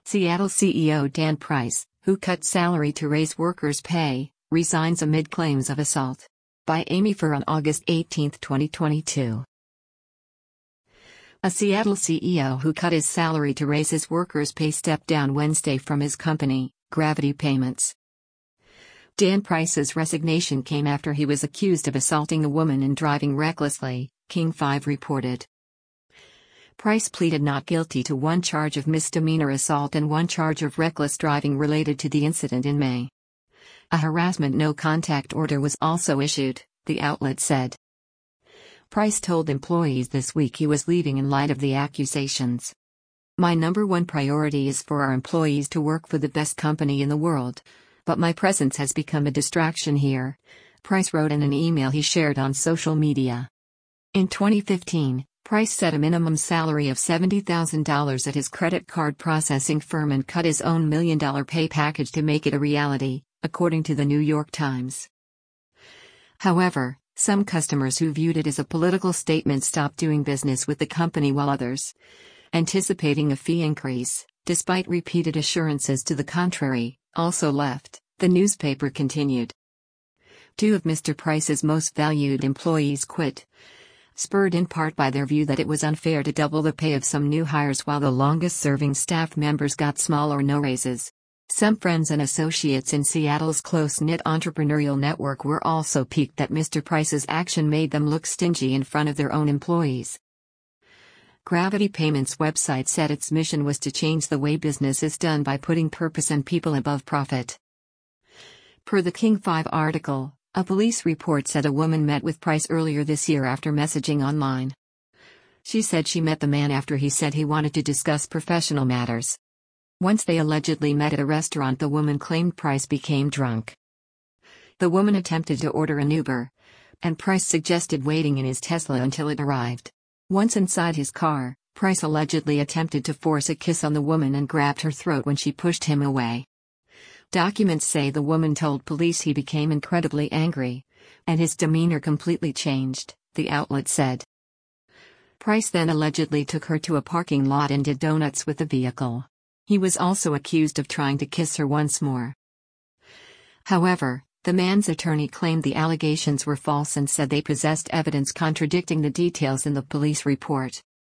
Seattle CEO Dan Price, who cut salary to raise workers' pay, resigns amid claims of assault. By Amy Furr on August 18, 2022. A Seattle CEO who cut his salary to raise his workers' pay stepped down Wednesday from his company, Gravity Payments. Dan Price's resignation came after he was accused of assaulting a woman and driving recklessly, King 5 reported. Price pleaded not guilty to one charge of misdemeanor assault and one charge of reckless driving related to the incident in May. A harassment no-contact order was also issued, the outlet said. Price told employees this week he was leaving in light of the accusations. "My number one priority is for our employees to work for the best company in the world, but my presence has become a distraction here," Price wrote in an email he shared on social media. In 2015, Price set a minimum salary of $70,000 at his credit card processing firm and cut his own $1 million pay package to make it a reality, according to the New York Times. However, some customers who viewed it as a political statement stopped doing business with the company while others, anticipating a fee increase, despite repeated assurances to the contrary, also left, the newspaper continued. Two of Mr. Price's most valued employees quit, spurred in part by their view that it was unfair to double the pay of some new hires while the longest-serving staff members got small or no raises. Some friends and associates in Seattle's close-knit entrepreneurial network were also piqued that Mr. Price's action made them look stingy in front of their own employees. Gravity Payments' website said its mission was to change the way business is done by putting purpose and people above profit. Per the King 5 article, a police report said a woman met with Price earlier this year after messaging online. She said she met the man after he said he wanted to discuss professional matters. Once they allegedly met at a restaurant, the woman claimed Price became drunk. The woman attempted to order an Uber, and Price suggested waiting in his Tesla until it arrived. Once inside his car, Price allegedly attempted to force a kiss on the woman and grabbed her throat when she pushed him away. Documents say the woman told police he became incredibly angry, and his demeanor completely changed, the outlet said. Price then allegedly took her to a parking lot and did donuts with the vehicle. He was also accused of trying to kiss her once more. However, the man's attorney claimed the allegations were false and said they possessed evidence contradicting the details in the police report.